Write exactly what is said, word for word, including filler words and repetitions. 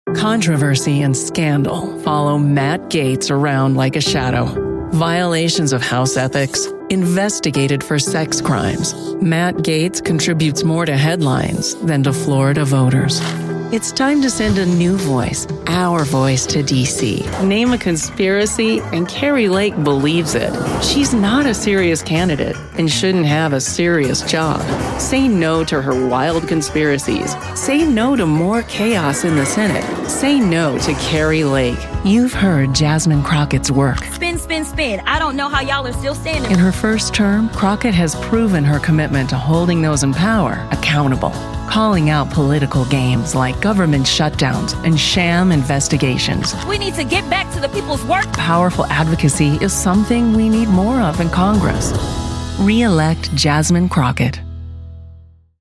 Controversy and scandal follow Matt Gaetz around like a shadow. Violations of House ethics, investigated for sex crimes. Matt Gaetz contributes more to headlines than to Florida voters. It's time to send a new voice, our voice, to D C. Name a conspiracy, and Kari Lake believes it. She's not a serious candidate and shouldn't have a serious job. Say no to her wild conspiracies. Say no to more chaos in the Senate. Say no to Kari Lake. You've heard Jasmine Crockett's work. Spin, spin, spin. I don't know how y'all are still standing. In her first term, Crockett has proven her commitment to holding those in power accountable, calling out political games like government shutdowns and sham investigations. We need to get back to the people's work. Powerful advocacy is something we need more of in Congress. Re-elect Jasmine Crockett.